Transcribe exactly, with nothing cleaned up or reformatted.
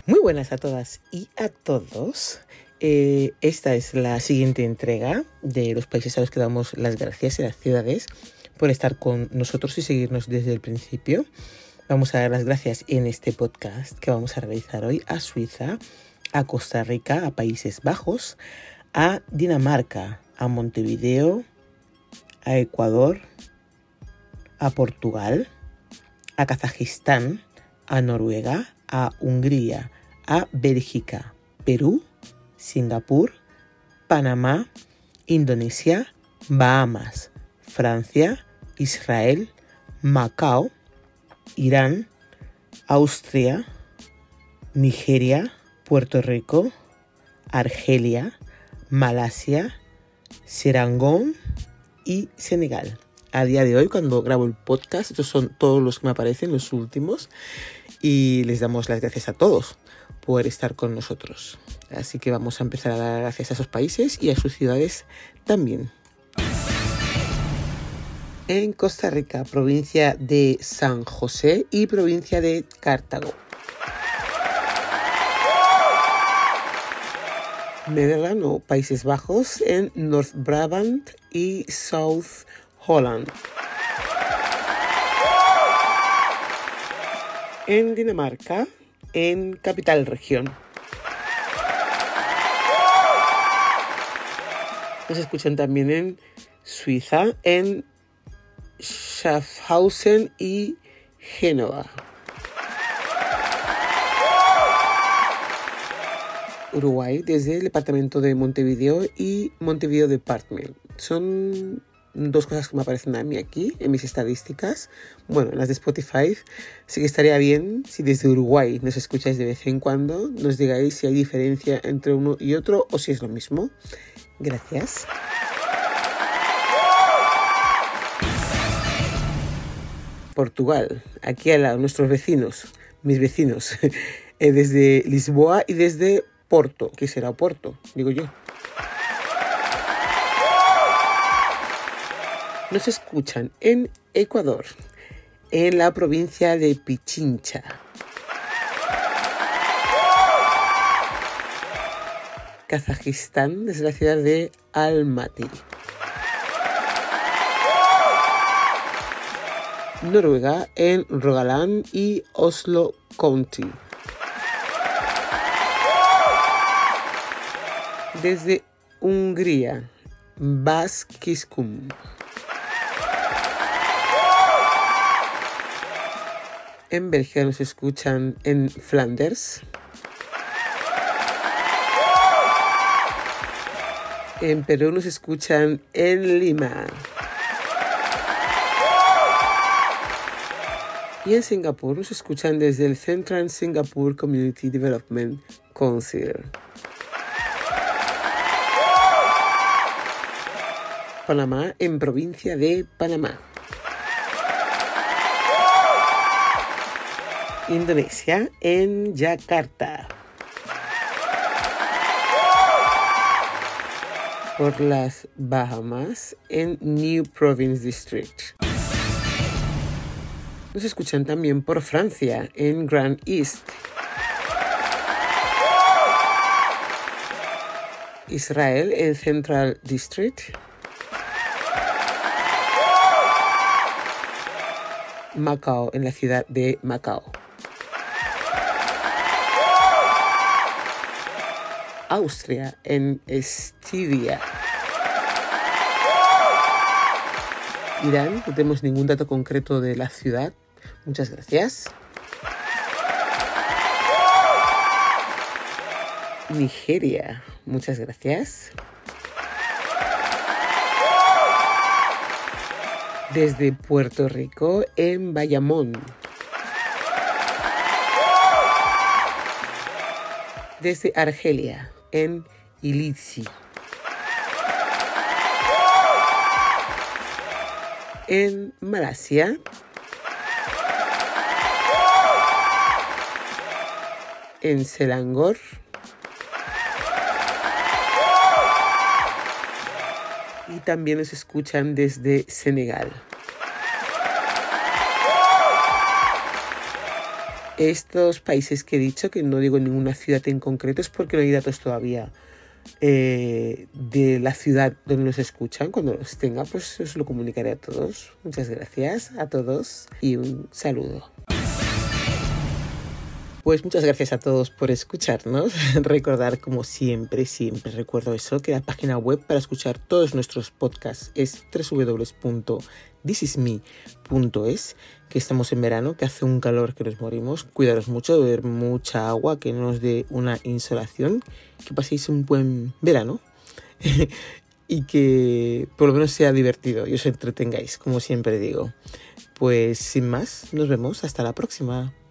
Muy buenas a todas y a todos. Eh, esta es la siguiente entrega de los países a los que damos las gracias y las ciudades por estar con nosotros y seguirnos desde el principio. Vamos a dar las gracias en este podcast que vamos a realizar hoy a Suiza, a Costa Rica, a Países Bajos, a Dinamarca, a Montevideo, a Ecuador, a Portugal, a Kazajistán, a Noruega, a Hungría, a Bélgica, Perú, Singapur, Panamá, Indonesia, Bahamas, Francia, Israel, Macao, Irán, Austria, Nigeria, Puerto Rico, Argelia, Malasia, Serangón y Senegal. A día de hoy, cuando grabo el podcast, estos son todos los que me aparecen, los últimos, y les damos las gracias a todos por estar con nosotros. Así que vamos a empezar a dar gracias a esos países y a sus ciudades también. En Costa Rica, provincia de San José y provincia de Cartago. Nederland o Países Bajos en North Brabant y South Holland. En Dinamarca, en Capital Región. Nos escuchan también en Suiza, en Schaffhausen y Génova. Uruguay, desde el departamento de Montevideo y Montevideo Department. Son dos cosas que me aparecen a mí aquí en mis estadísticas. Bueno, en las de Spotify sí que estaría bien si desde Uruguay nos escucháis de vez en cuando, nos digáis si hay diferencia entre uno y otro o si es lo mismo. Gracias. Portugal, aquí al lado, nuestros vecinos, mis vecinos, desde Lisboa y desde Porto, que será Porto, digo yo. Nos escuchan en Ecuador, en la provincia de Pichincha. Kazajistán, desde la ciudad de Almaty. Noruega, en Rogaland y Oslo County. Desde Hungría, Baskiskum. En Bélgica nos escuchan en Flanders. En Perú nos escuchan en Lima. Y en Singapur nos escuchan desde el Central Singapore Community Development Council. Panamá, en provincia de Panamá. Indonesia, en Yakarta. Por las Bahamas, en New Province District. Nos escuchan también por Francia, en Grand East. Israel, en Central District. Macao, en la ciudad de Macao. Austria, en Estiria. Irán, no tenemos ningún dato concreto de la ciudad. Muchas gracias. Nigeria, muchas gracias. Desde Puerto Rico, en Bayamón. Desde Argelia, en Illizi. En Malasia. En Selangor. Y también nos escuchan desde Senegal. Estos países que he dicho, que no digo ninguna ciudad en concreto, es porque no hay datos todavía eh, de la ciudad donde nos escuchan. Cuando los tenga, pues os lo comunicaré a todos. Muchas gracias a todos y un saludo. Pues muchas gracias a todos por escucharnos. Recordar, como siempre, siempre recuerdo eso, que la página web para escuchar todos nuestros podcasts es doble u doble u doble u punto this is me punto es, que estamos en verano, que hace un calor que nos morimos. Cuidaros mucho, beber mucha agua, que no os dé una insolación, que paséis un buen verano y que por lo menos sea divertido y os entretengáis, como siempre digo. Pues sin más, nos vemos hasta la próxima.